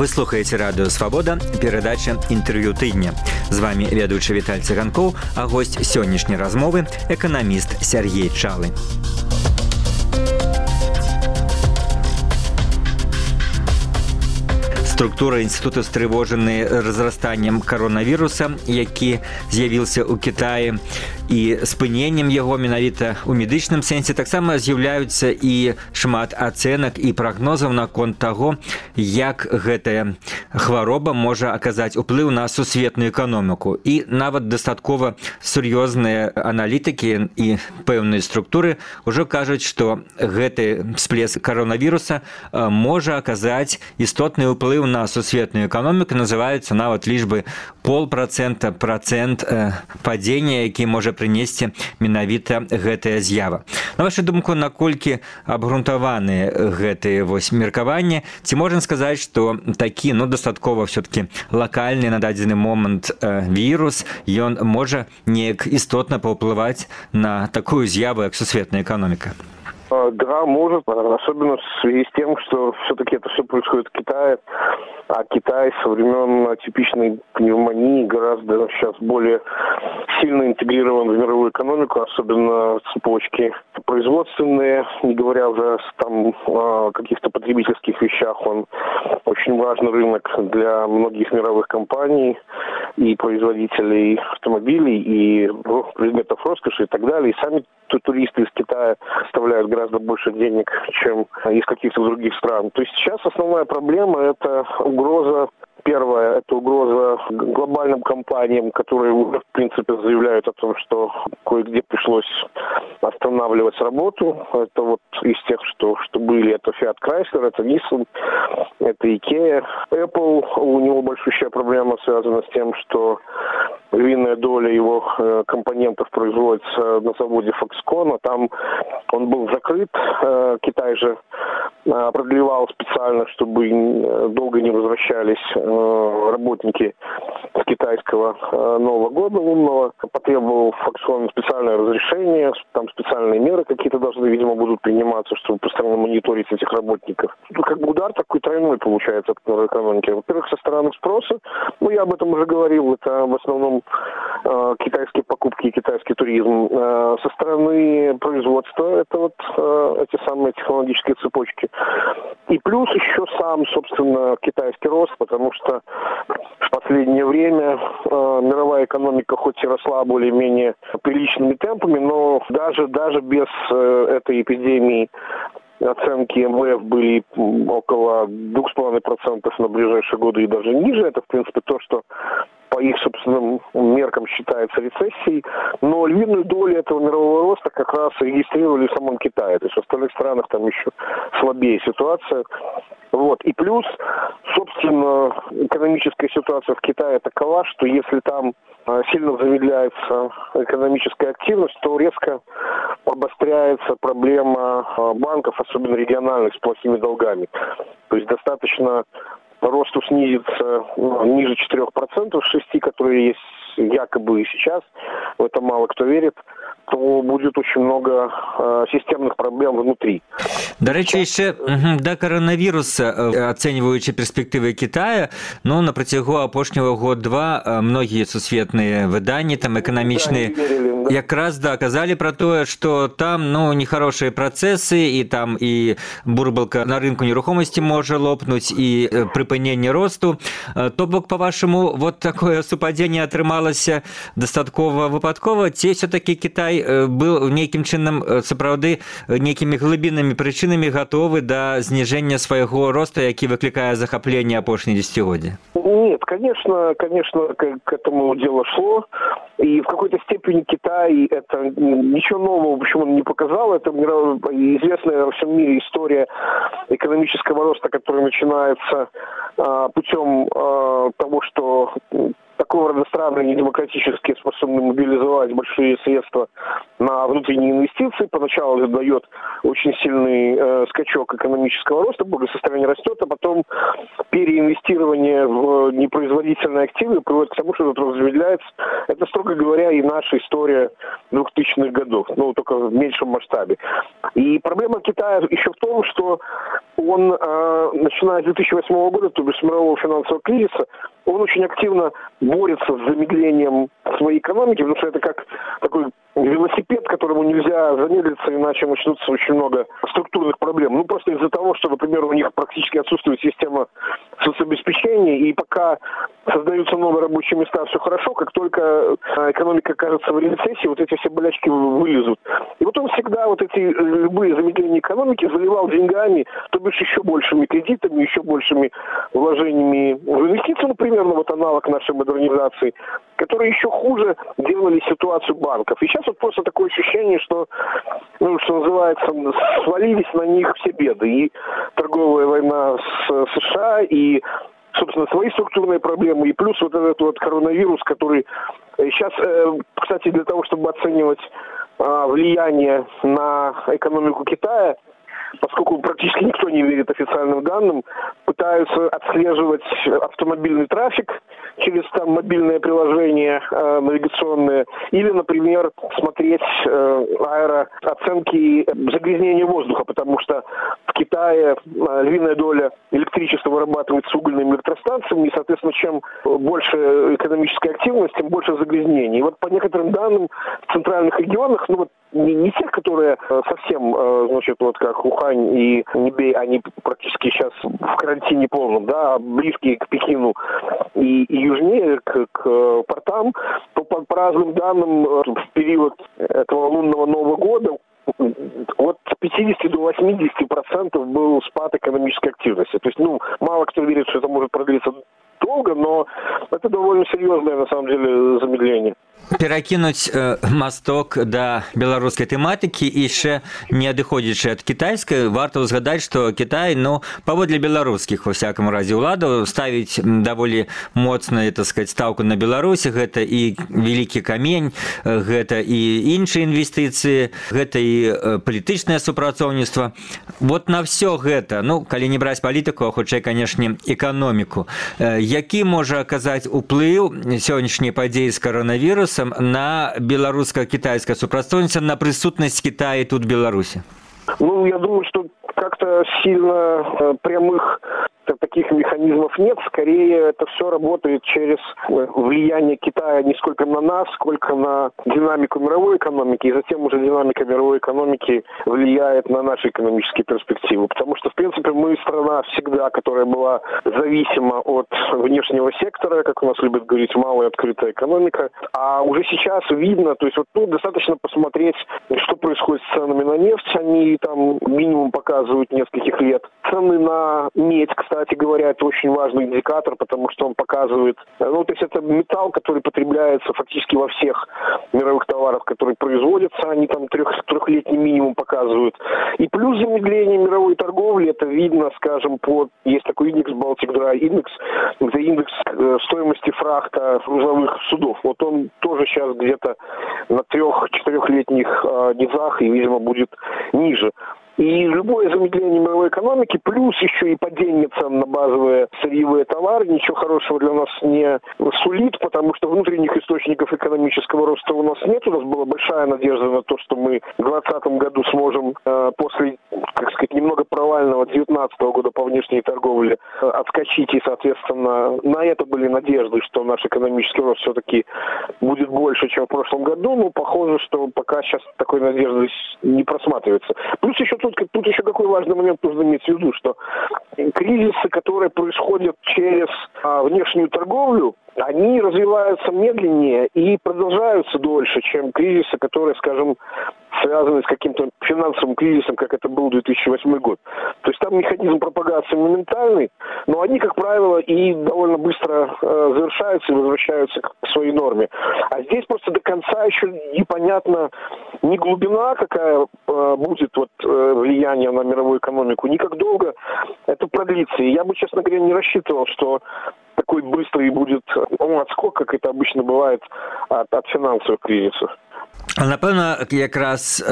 Вы слухаеце радыё «Свабода», перадача «Інтэрв'ю тыдня». З вами ведучы Віталь Цыганкоў, а госць сённяшняй размовы – эканаміст Сергей Чалы. Структура інстытута стрывожаны разрастаннем каронавіруса, які з'явіўся ў Кітаі, і спыненнем яго менавіта ў медычным сэнсе таксама з'яўляюцца і шмат ацэнак і прагнозаў наконт таго, як гэтая хвароба можа аказаць уплыў на сусветную эканоміку. І нават дастаткова сур'ёзныя аналітыкі і пэўныя структуры ўжо кажуць, што гэты всплеск каронавіруса можа аказаць істотны ўплыў на сусветную эканоміку, называюцца нават лічбы 0,5% падзення, які можа прынесці менавіта гэтая з'ява. На вашу думку, наколькі абгрунтаваны гэтыя меркаванні? Ці можна сказаць, што такі, дастаткова ўсё-такі лакальны на дадзены момант вірус, ён можа неяк істотна паўплываць на такую з'яву, як сусветная эканоміка? Да, может, особенно в связи с тем, что все-таки это все происходит в Китае, а Китай со времен типичной пневмонии гораздо сейчас более сильно интегрирован в мировую экономику, особенно цепочки производственные, не говоря уже о каких-то потребительских вещах. Он очень важный рынок для многих мировых компаний и производителей автомобилей, и предметов роскоши и так далее. И сами туристы из Китая оставляют гораздо больше денег, чем из каких-то других стран. То есть сейчас основная проблема – это угроза. Первое – это угроза глобальным компаниям, которые уже, в принципе, заявляют о том, что кое-где пришлось останавливать работу. Это вот из тех, что были, это Fiat Chrysler, это Nissan, это IKEA. Apple, у него большущая проблема связана с тем, что львиная доля его компонентов производится на заводе Foxconn, а там он был закрыт. Китай же продлевал специально, чтобы долго не возвращались работники с китайского Нового года лунного. Потребовал Foxconn специальное разрешение, там специальные меры какие-то должны, видимо, будут приниматься, чтобы постоянно мониторить этих работников. Тут как бы удар такой тройной получается от мировой экономики. Во-первых, со стороны спроса, я об этом уже говорил, это в основном китайские покупки и китайский туризм. Со стороны производства, это вот эти самые технологические цепочки. И плюс еще сам, собственно, китайский рост, потому что в последнее время мировая экономика хоть и росла более-менее приличными темпами, но даже без этой эпидемии оценки МВФ были около 2,5% на ближайшие годы и даже ниже. Это, в принципе, то, что по их собственным меркам считается рецессией, но львиную долю этого мирового роста как раз регистрировали в самом Китае. То есть в остальных странах там еще слабее ситуация. Вот. И плюс, собственно, экономическая ситуация в Китае такова, что если там сильно замедляется экономическая активность, то резко обостряется проблема банков, особенно региональных, с плохими долгами. То есть достаточно росту снизится ниже 4%, 6%, которые есть якобы и сейчас, в это мало кто верит, то будет очень много системных проблем внутри. До речі, яшчэ да каранавіруса, ацэньваючы перспектывы Китая, на працягу апошняга год-два многія сусветныя выданні, там эканамічныя, якраз казалі пра тое, што там, нехарошыя працэсы, і там і бурбалка на рынку нерухомасці можа лопнуць, і прыпыненне росту. То бок, па-вашаму, вот такое супадзенне атрымалася дастаткова выпадкова, ці ўсё-такі Кітай был нейкім чынам сапраўды нейкімі глыбіннымі прычынамі гатовы да зніжэння свайго роста, які выклікае захапленне апошняе десятигоддзя? Нет, конечно, к этому дело шло. И в какой-то степени Китай это ничего нового, почему он не показал. Это известная во всем мире история экономического роста, который начинается путем того, что такого рода страны недемократически способны мобилизовать большие средства на внутренние инвестиции. Поначалу это дает очень сильный скачок экономического роста, благосостояние растет, а потом переинвестирование в непроизводительные активы приводит к тому, что этот рост замедляется. Это, строго говоря, и наша история 20 2000-х годов, ну, только в меньшем масштабе. И проблема Китая еще в том, что он, начиная с 2008 года, то есть с мирового финансового кризиса, он очень активно борется с замедлением своей экономики, потому что это как такой велосипед, которому нельзя замедлиться, иначе начнутся очень много структурных проблем. Ну, просто из-за того, что, например, у них практически отсутствует система соцобеспечения, и пока создаются новые рабочие места, все хорошо, как только экономика окажется в рецессии, вот эти все болячки вылезут. И вот он всегда вот эти любые замедления экономики заливал деньгами, то бишь еще большими кредитами, еще большими вложениями в инвестиции, например, ну, вот аналог нашей модернизации, которые еще хуже делали ситуацию банков. И сейчас вот просто такое ощущение, что, ну, что называется, свалились на них все беды. И торговая война с США, и, собственно, свои структурные проблемы, и плюс вот этот вот коронавирус, который сейчас, кстати, для того, чтобы оценивать влияние на экономику Китая, поскольку практически никто не верит официальным данным, пытаются отслеживать автомобильный трафик через там мобильные приложения навигационные, или, например, смотреть аэрооценки загрязнения воздуха, потому что в Китае львиная доля электричества вырабатывается угольными электростанциями, и, соответственно, чем больше экономической активности, тем больше загрязнений. И вот по некоторым данным в центральных регионах, ну вот не тех, которые совсем, значит, вот как Ухань и Нибей, они практически сейчас в карантине полном, да, близкие к Пекину и южнее к портам, то по разным данным в период этого лунного Нового года от 50 до 80% был спад экономической активности. То есть, ну, мало кто верит, что это может продлиться долго, но это довольно серьезное, на самом деле, замедление. Перакінуць масток да беларускай тэматыкі і яшчэ не адыходзячы ад кітайскай, варта ўзгадаць, што Кітай, ну, паводле беларускіх, во всяком разе, уладаў ставіць даволі моцна, так сказать, стаўку на Беларусі, гэта і вялікі камень, гэта і іншыя інвестыцыі, гэта і палітычнае супрацоўніцтва. Вот на все гэта, ну, калі не браць палітыку, а хутчэй, канешне, эканоміку, які можа аказаць уплыў сённяшняй падзеі з коронавірусам на белорусско-китайское супрацоўніцтва, на присутность Китая тут в Беларуси? Ну, я думаю, что как-то сильно прямых таких механизмов нет. Скорее, это все работает через влияние Китая не сколько на нас, сколько на динамику мировой экономики, и затем уже динамика мировой экономики влияет на наши экономические перспективы. Потому что, в принципе, мы страна всегда, которая была зависима от внешнего сектора, как у нас любят говорить, малая открытая экономика. А уже сейчас видно, то есть вот, ну, достаточно посмотреть, что происходит с ценами на нефть. Они там минимум показывают нескольких лет. Цены на медь, кстати говоря, это очень важный индикатор, потому что он показывает, ну, то есть это металл, который потребляется фактически во всех мировых товарах, которые производятся, они там трехлетний минимум показывают. И плюс замедление мировой торговли, это видно, скажем, есть такой индекс Baltic Dry Index, это индекс стоимости фрахта грузовых судов. Вот он тоже сейчас где-то на 3-4-летних низах и, видимо, будет ниже. И любое замедление мировой экономики, плюс еще и падение цен на базовые сырьевые товары, ничего хорошего для нас не сулит, потому что внутренних источников экономического роста у нас нет. У нас была большая надежда на то, что мы в 2020 году сможем после, так сказать, немного провального 2019 года по внешней торговле отскочить, и, соответственно, на это были надежды, что наш экономический рост все-таки будет больше, чем в прошлом году. Но похоже, что пока сейчас такой надежды не просматривается. Плюс еще тут еще какой важный момент нужно иметь в виду, что кризисы, которые происходят через внешнюю торговлю, они развиваются медленнее и продолжаются дольше, чем кризисы, которые, скажем, связаны с каким-то финансовым кризисом, как это был 2008 год. То есть там механизм пропагации моментальный, но они, как правило, и довольно быстро завершаются и возвращаются к своей норме. А здесь просто до конца еще непонятно ни глубина, какая будет вот влияние на мировую экономику, ни как долго это продлится. И я бы, честно говоря, не рассчитывал, что такой быстрый будет отскок, как это обычно бывает от финансовых кризисов. Напэўна, якраз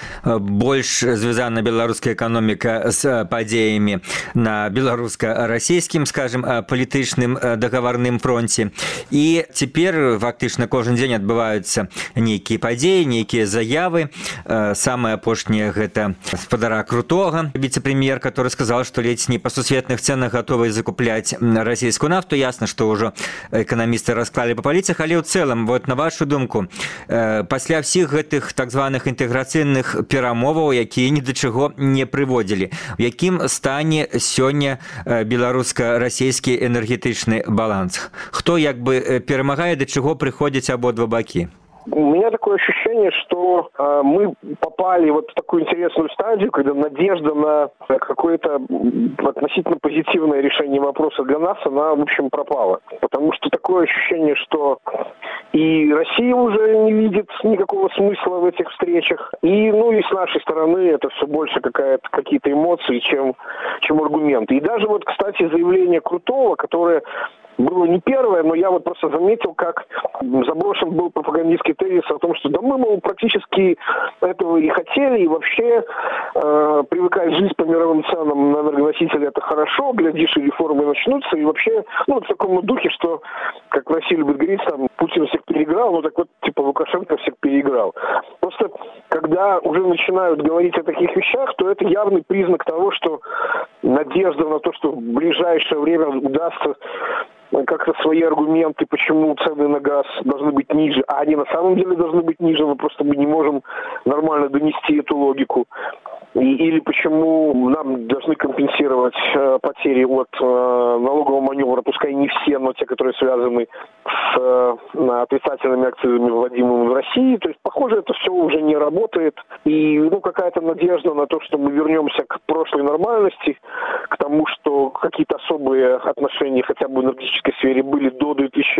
больш звязана беларуская эканоміка з падзеямі на беларуска-расійскім, скажем, палітычным дагаварным фронце. І цяпер фактычна кожны дзень адбываюцца нейкія падзеі, нейкія заявы. Самае апошняе гэта спадара Крутога, віцэ-прэм'ер, который сказал, што ледзь не па сусветных цэнах гатовы закупляць расійскую нафту. Ясна, што ўжо эканамісты расклалі па паліцах, але ў цэлым, вот на вашу думку, пасля всіх гэтых так званых інтэграцыйных перамоваў, якія ні да чаго не прыводзілі, у якім стане сёння беларуска-расійскі энергетычны баланс? Хто як бы перамагае, да чаго прыходзяць абодва бакі? У меня такое ощущение, что мы попали вот в такую интересную стадию, когда надежда на какое-то относительно позитивное решение вопроса для нас, она, в общем, пропала. Потому что такое ощущение, что и Россия уже не видит никакого смысла в этих встречах. И, и с нашей стороны это все больше какие-то эмоции, чем аргументы. И даже вот, кстати, заявление Крутого, которое было не первое, но я вот просто заметил, как заброшен был пропагандистский тезис о том, что да мы, мол, практически этого и хотели, и вообще привыкать жить по мировым ценам на энергоносители это хорошо, глядишь, и реформы начнутся, и вообще, в таком духе, что, как в России любят говорить, там, Путин всех переиграл, так вот, типа, Лукашенко всех переиграл. Просто, когда уже начинают говорить о таких вещах, то это явный признак того, что надежда на то, что в ближайшее время удастся как-то свои аргументы, почему цены на газ должны быть ниже, а они на самом деле должны быть ниже, но просто мы не можем нормально донести эту логику. Или почему нам должны компенсировать потери от налогового маневра, пускай не все, но те, которые связаны с отрицательными акцизами, вводимыми в России. То есть, похоже, это все уже не работает. И какая-то надежда на то, что мы вернемся к прошлой нормальности, к тому, что какие-то особые отношения хотя бы в энергетической сфере были до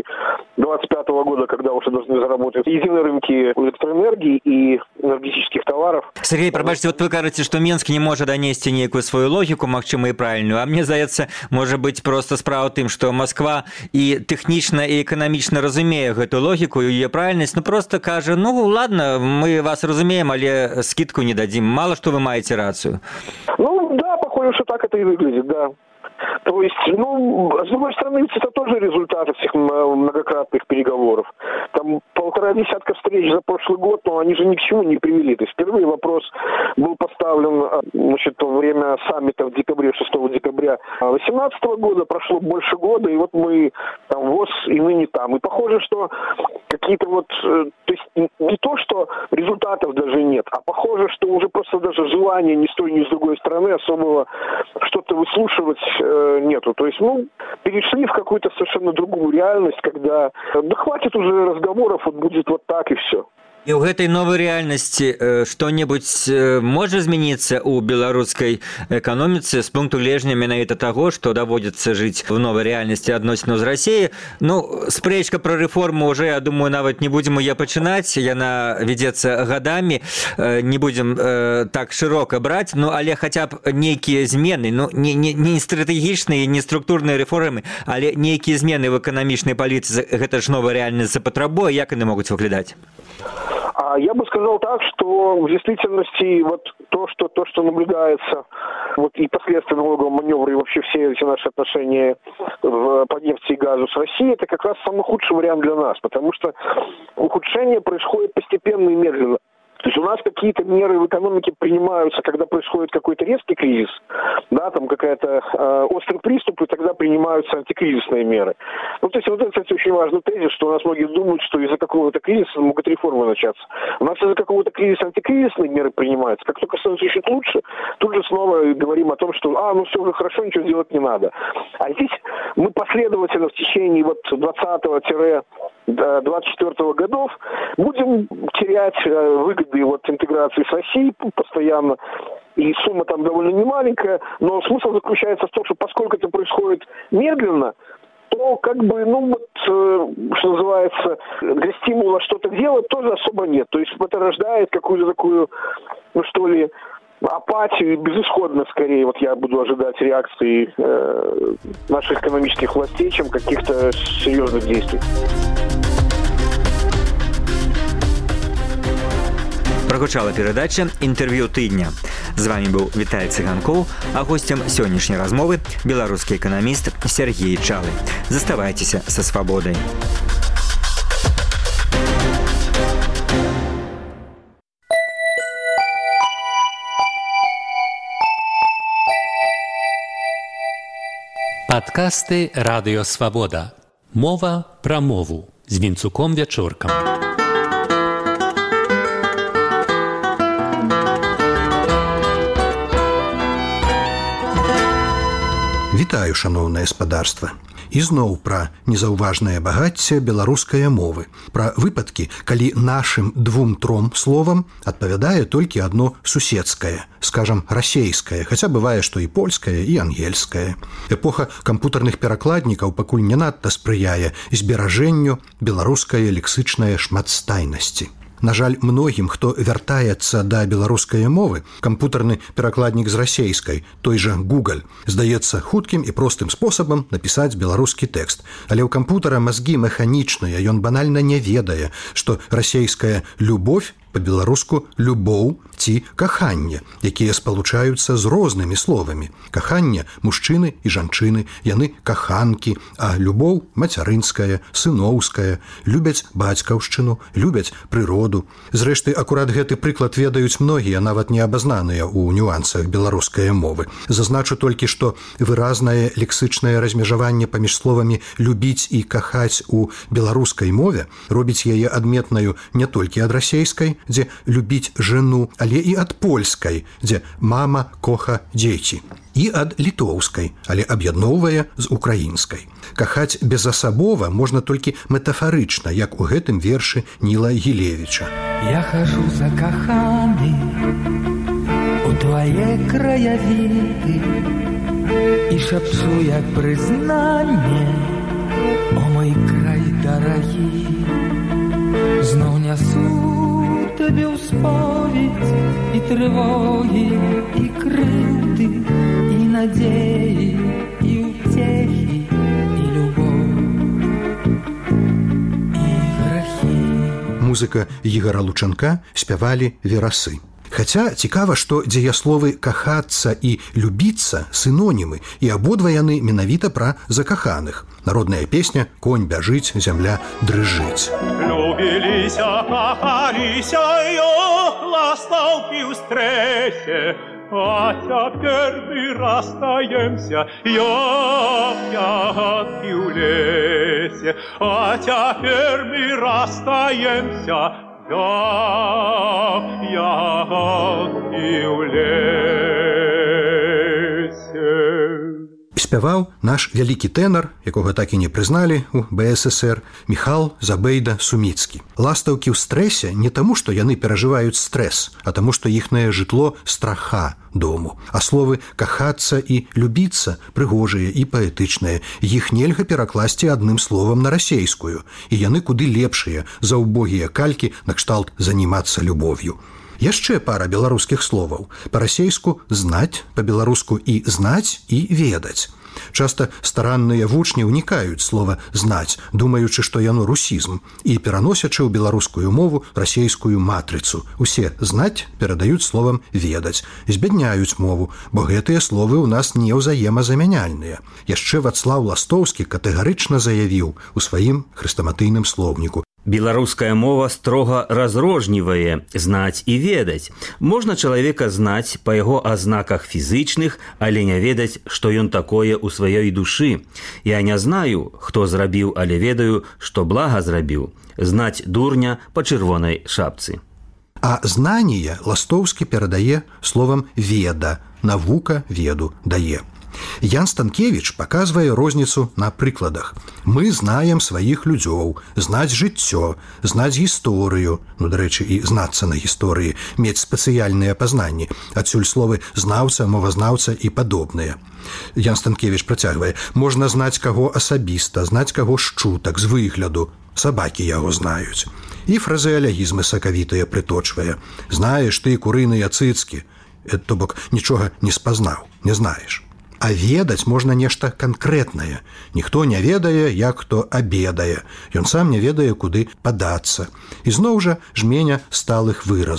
2025 года, когда уже должны заработать единые рынки электроэнергии и энергетических товаров. Сергей, пробачьте, вот вы кажете, что Минск не может донести некую свою логику, магчыма, и правильную, а мне здаецца, может быть, просто справа ў тым, что Москва и технично, и экономично разумее гэту логику и ее правильность, просто кажа, ладно, мы вас разумеем, але скидку не дадим, мало что вы маете рацию. Да, похоже, что так это и выглядит, да. То есть, с другой стороны, ведь это тоже результат этих многократных переговоров. Там 1,5 десятка встреч за прошлый год, но они же ни к чему не привели. То есть впервые вопрос был поставлен, во время саммита в декабре, 6 декабря 2018 года, прошло больше года, и вот мы там ВОЗ и ныне там. И похоже, что какие-то то есть не то, что результатов даже нет, а похоже, что уже просто даже желания ни с той, ни с другой стороны особого что-то выслушивать нету. То есть, перешли в какую-то совершенно другую реальность, когда хватит уже разговоров, будет вот так и все. І ў гэтай новай рэальнасці што-небудзь можа змяніцца ў беларускай эканоміцы з пункту гледжання менавіта таго, што даводзіцца жыць в новай рэальнасці адносінаў з Расіяй. Спрэчка пра рэформу ўжо, я думаю, нават не будзем яе пачынаць, яна вядзецца гадамі, не будзем так шырока браць, але хаця б нейкія змены, не стратэгічныя, не структурныя рэформы, але нейкія змены в эканамічнай палітыцы, гэта ж новая рэальнасць запатрабуе, як яны могуць выглядаць? Я бы сказал так, что в действительности то, что наблюдается, и последствия налогового маневра, и вообще все эти наши отношения по нефти и газу с Россией, это как раз самый худший вариант для нас, потому что ухудшение происходит постепенно и медленно. То есть у нас какие-то меры в экономике принимаются, когда происходит какой-то резкий кризис, там какая-то острый приступ, и тогда принимаются антикризисные меры. То есть это, кстати, очень важный тезис, что у нас многие думают, что из-за какого-то кризиса могут реформы начаться. У нас из-за какого-то кризиса антикризисные меры принимаются. Как только становится чуть лучше, тут же снова говорим о том, что все уже хорошо, ничего делать не надо. А здесь мы последовательно в течение 20-24 годов будем терять выгоды интеграции с Россией постоянно, и сумма там довольно немаленькая, но смысл заключается в том, что поскольку это происходит медленно, то что называется, для стимула что-то делать тоже особо нет. То есть это рождает какую-то такую, апатию и безысходность, скорее, я буду ожидать реакции наших экономических властей, чем каких-то серьезных действий. Прагучала перадача «Інтэрв'ю тыдня». З вами быў Віталій Цыганкоў, а госцем сённяшняй размовы беларускі эканаміст Сергей Чалы. Заставайцеся са свабодай. Падкасты «Радыё Свабода». Мова пра мову з Вінцуком Вячоркам. Вітаю, шаноўнае спадарства. Ізноў пра незаўважнае багацце беларускае мовы, пра выпадкі, калі нашым 2-3 словам адпавядае толькі адно суседскае, скажам, расейскае, хаця бывае, што і польскае, і ангельскае. Эпоха кампутарных перакладнікаў пакуль не надта спрыяе зберажэнню беларускай лексычнай шматстайнасці. На жаль, многім, хто вяртаецца да беларускай мовы, кампутарны перакладнік з расейскай, той жа Google, здаецца хуткім і простым спосабам напісаць беларускі тэкст. Але ў кампутара мазгі механічныя, ён банальна не ведае, што расейская «любовь» па-беларуску «любоў» ці «каханне», якія спалучаюцца з рознымі словамі. Каханне – мужчыны і жанчыны, яны каханкі, а любоў – мацярынская, сыноўская, любяць бацькаўшчыну, любяць прыроду. Зрэшты, акурат гэты прыклад ведаюць многія, нават не абазнаныя ў нюансах беларускай мовы. Зазначу толькі, што выразнае лексычнае размежаванне паміж словамі «любіць» і «кахаць» у беларускай мове робіць яе адметнаю не толькі ад расейскай, дзе любіць жену, але і ад польскай, дзе мама коха дзеці, і ад літоўскай, але аб'ядноўвае з украінскай. Кахаць безасабова можна толькі метафарычна, як у гэтым вершы Ніла Гілевіча. Я хожу закаханы у твае краявіды і шапчу, як прызнанне: о мой край дарагі, зноў нясу табе ў споведь і трывогі, і крыўды, і надзеі, і ўцехі, і любоў, і грахі. Музыка Ігара Лучанка спявалі верасы. Хаця цікава, што дзеясловы «кахацца» і «любіцца» сінонімы, і абодва яны менавіта пра закаханых. Народная песня «Конь бяжыць, зямля дрыжыць». Любіліся, кахаліся, ластаўкі ў стрэсе, а цяпер мы расстаемся, ягадкі ў лесе, а цяпер мы расстаемся, ягадкі ў лесе. Спяваў наш вялікі тэнар, якога так і не прызналі ў БССР, Міхал Забейда-Суміцкі. Ластаўкі ў стрэсе не таму, што яны перажываюць стрэс, а таму, што іхнае жытло страха дому. А словы «кахацца» і «любіцца» прыгожыя і паэтычныя. Іх нельга перакласці адным словам на расейскую, і яны куды лепшыя за ўбогія калькі накшталт «занімацца любов'ю». Яшчэ пара беларускіх словаў. Па-расейску «знаць», па-беларуску і «знаць» і «ведаць». Часта старанныя вучні ўнікаюць слова «знаць», думаючы, што яно русізм, і пераносячы ў беларускую мову расейскую матрыцу. Усе «знаць» перадаюць словам «ведаць», збядняюць мову, бо гэтыя словы ў нас не ўзаемазамяняльныя. Яшчэ Вацлаў Ластоўскі катэгарычна заявіў у сваім хрэстаматыйным слоўніку: беларуская мова строга разрознівае знаць і ведаць. Можна чалавека знаць па яго азнаках фізычных, але не ведаць, што ён такое ў сваёй душы. Я не знаю, хто зрабіў, але ведаю, што блага зрабіў. Знаць дурня па чырвонай шапцы. А знанне Ластоўскі перадае словам «веда», навука веду дае. Ян Станкевіч паказвае розніцу на прыкладах. Мы знаем сваіх людзёў, знаць жыццё, знаць гісторыю, дарэчы, і знацца на гісторыі, мець спецыяльныя пазнанні, адсюль словы знаўца, мовазнаўца і падобныя. Ян Станкевіч працягвае: можна знаць каго асабіста, знаць каго з чутак, з выгляду, сабакі яго знаюць. І фразеалягізмы сакавітыя прыточвае: знаеш ты курыныя цыцкі, то бок нічога не спазнаў, не знаеш. А ведаць можна нешта канкрэтнае. Ніхто не ведае, як хто абедае. Ён сам не ведае, куды падацца. І зноў жа жменя сталых выразаў.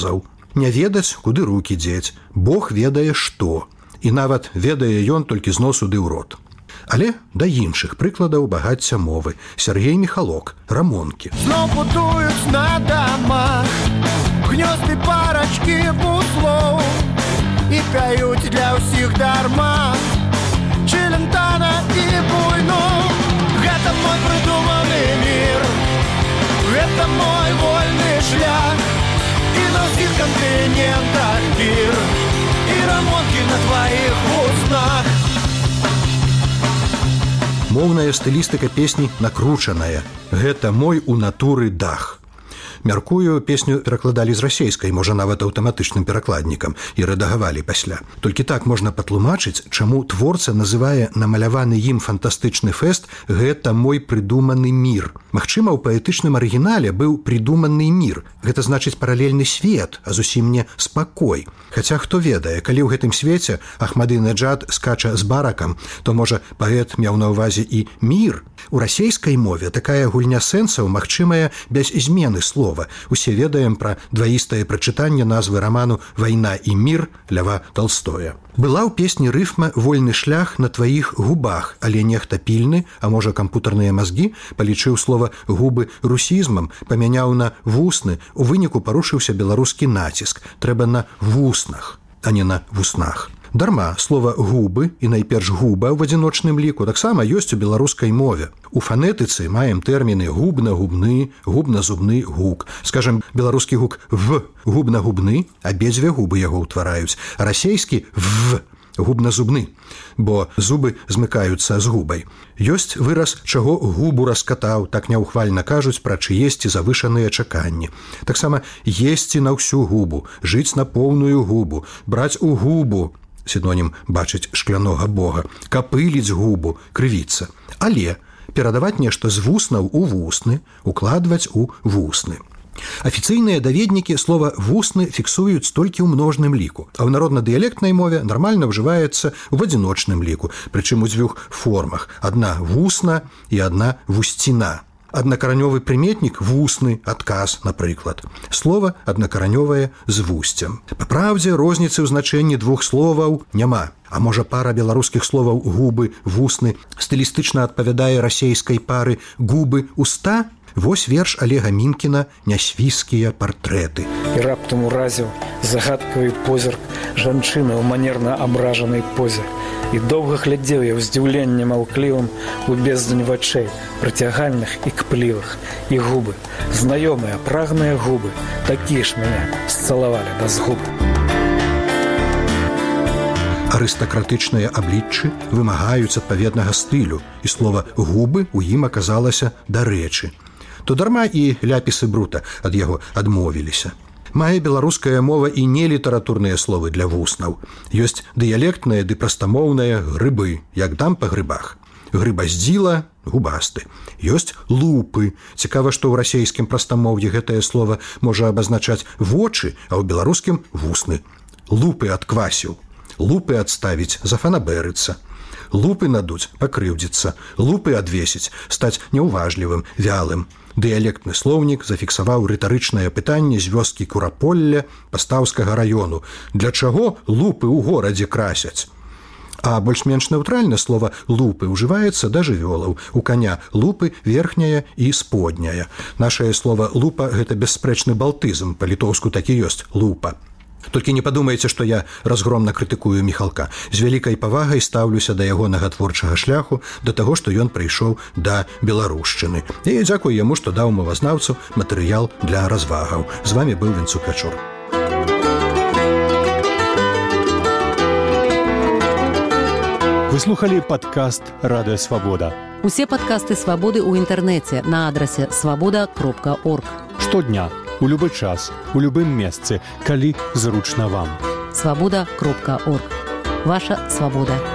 Не ведаць, куды рукі дзець. Бог ведае што. І нават ведае ён толькі з носу ды ў рот. Але да іншых прыкладаў багацця мовы. Сергей Михалок, рамонкі. Знов будуюць на дамах гнёзды парачкі буслоў і пяюць для ўсіх дарма Челентана і буйноў. Гэта мой прыдуманы мір, гэта мой вольны шлях, і на ўсіх кантынентах пір, і рамонкі на тваіх вуснах. Моўная стылістыка песні накручаная. Гэта мой у натуры дах. Мяркую, песню перакладалі з расейскай, можа, нават аўтаматычным перакладнікам і рэдагавалі пасля. Толькі так можна патлумачыць, чаму творца называе намаляваны ім фантастычны фэст «Гэта мой прыдуманы мір». Магчыма, у паэтычным арыгінале быў прыдуманы мір. Гэта значыць паралельны свет, а зусім не спакой. Хаця хто ведае, калі ў гэтым свеце Ахмадынеджад скача з баракам, то, можа, паэт меў на ўвазе і мір. У расейскай мове такая гульня сэнсаў магчымая без змены слова. Усе ведаем пра дваістае прачытанне назвы раману «Вайна і мір» Льва Толстоя. Была ў песні рыфма «Вольны шлях на тваіх губах», але нехта пільны, а можа кампутарныя мазгі, палічыў слова «губы» русізмам, памяняў на «вусны», у выніку парушыўся беларускі націск. Трэба на «вуснах», а не на «вуснах». Дарма слова «губы» і найперш «губа» ў адзіночным ліку таксама ёсць у беларускай мове. У фанетыцы маем тэрміны губна-губны, губна-зубны гук. Скажам, беларускі гук «в» губна-губны, абедзве губы яго ўтвараюць, а расейскі «в» губна-зубны, бо зубы змыкаюцца з губай. Ёсць выраз, чаго губу раскатаў, так няўхвальна кажуць пра чыесьці завышаныя чаканні. Таксама есці на ўсю губу, жыць на поўную губу, браць у губу, синонім бачыць шклянога бога, капыліць губу, крывіцца. Але перадаваць нешта з вуснаў у вусны, укладваць у вусны. Афіцыйныя даведнікі слова «вусны» фіксуюць толькі ў множным ліку, а ў народна-дыялектнай мове нармальна ўжываецца ў адзіночным ліку, прычым у дзвюх формах. Адна «вусна» і адна «вусціна». Аднакаранёвы прыметнік «вусны», адказ, напрыклад. Слова аднакаранёвае з вусцем. Па праўдзе, розніцы ў значэнні двух словаў няма. А можа, пара беларускіх словаў «губы», «вусны» стылістычна адпавядае расейскай пары «губы», «уста»? Вось верш Олега Мінкіна «Нясвійскія партрэты». І раптам уразіў загадкавы позірк жанчыны ў манерна абражанай позе. І доўга глядзеў я ў здзіўленні маўклівым у бездань вачэй, прыцягальных і кплівых. І губы, знаёмыя, прагныя губы, такія ж мяне сцалавалі да згуб. Арыстакратычныя абліччы вымагаюць адпаведнага стылю, і слова «губы» у ім аказалася дарэчы. То дарма і ляпісы брута ад яго адмовіліся. Мае беларуская мова і нелітаратурныя словы для вуснаў. Ёсць дыялектныя ды прастамоўныя грыбы, як дам па грыбах. Грыбаздзіла – губасты. Ёсць лупы. Цікава, што ў расейскім прастамоўі гэтае слова можа абазначаць вочы, а ў беларускім – вусны. Лупы адквасіў. Лупы адставіць, зафанабэрыцца. Лупы надуць, пакрыўдзіцца. Лупы адвесіць, стаць няўважлівым, вялым. Дыялектны слоўнік зафіксаваў рытарычнае пытанне з вёскі Курапolля Пастаўскага раёну. Для чаго лупы ў горадзе красяць? А больш-менш нейтральна слова «лупы» ўжываецца да жывёлаў. У каня лупы верхняя і сподняя. Нашае слова «лупа» – гэта бясспрэчны балтызм, па-літоўску так і ёсць «лупа». Толькі не падумайце, што я разгромна крытыкую Міхалка. З вялікай павагай стаўлюся да ягонага творчага шляху, да таго, што ён прыйшоў да беларушчыны. І дзякую яму, што даў мовазнаўцу матэрыял для развагаў. З вамі быў Венцук Вячор. Вы слухали падкаст «Радыё Свабода». Усе падкасты «Свабоды» ў інтэрнэце на адрасе свабода.орг. Штодня, у любы час, у любым месцы, калі зручна вам. Свабода.орг. Ваша свабода.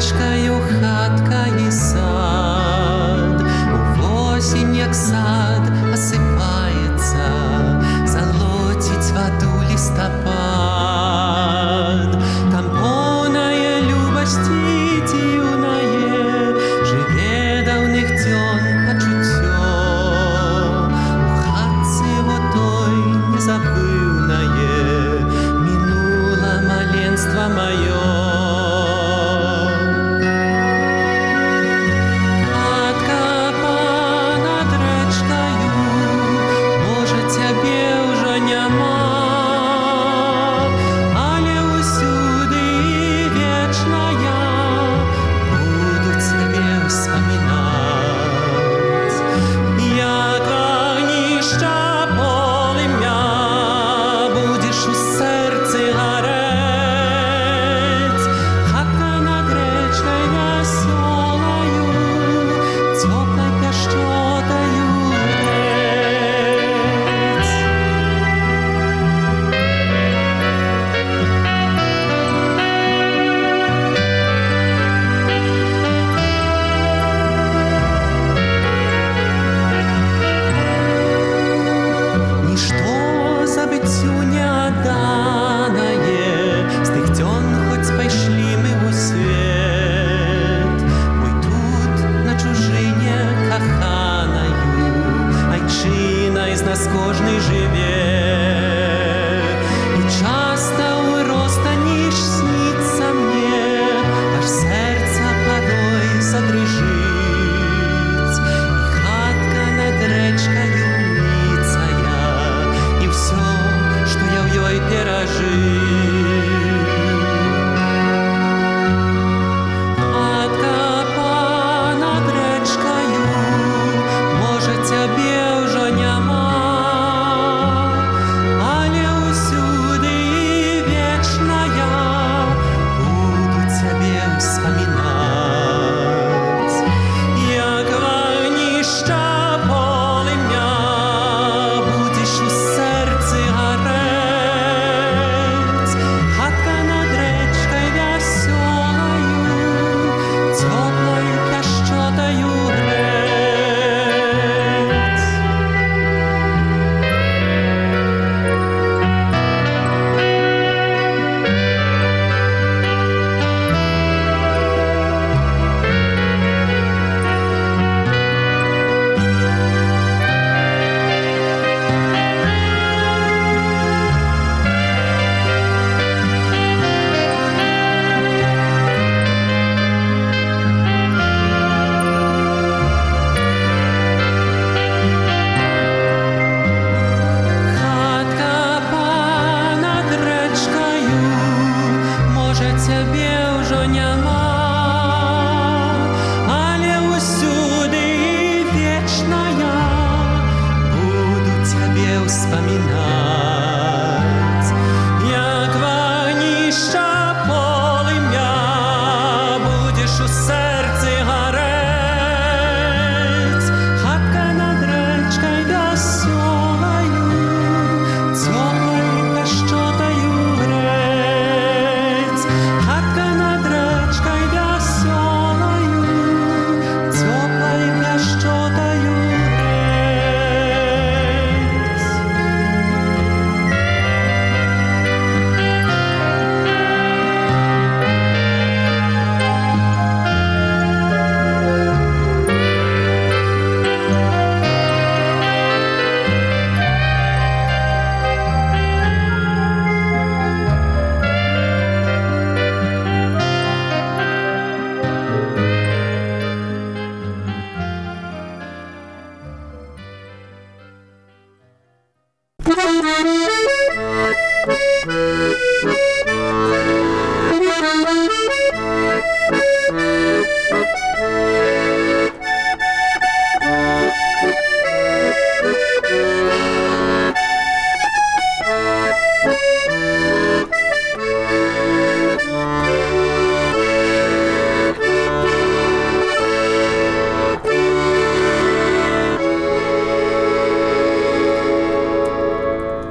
Качка